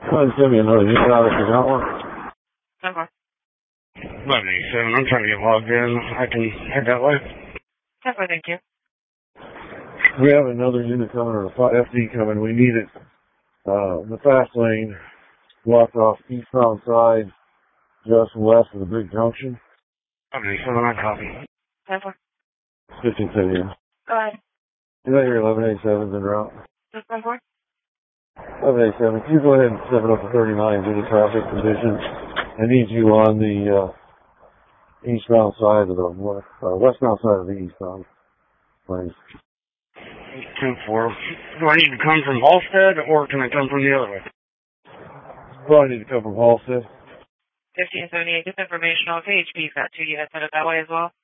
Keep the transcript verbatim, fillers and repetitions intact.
Trying to send me another email if you got one. Okay. eleven eighty-seven, I'm trying to get logged in. I can head that way. Okay, thank you. We have another unit coming, or a F D coming. We need it. Uh, the fast lane blocked off eastbound side, just west of the big junction. eleven eighty-seven, I copy. Okay. fifteen ten here. Go ahead. You know your eleven eighty-seven's en route. Just one more. eleven eighty-seven, can you go ahead and step it up to thirty-nine due to traffic conditions? I need you on the uh, eastbound side of the west, uh, westbound side of the eastbound lane. two four. Do I need to come from Halstead, or can I come from the other way? Probably need to come from Halstead. fifteen seventy-eight, just informational. K H P's got two units headed that way as well.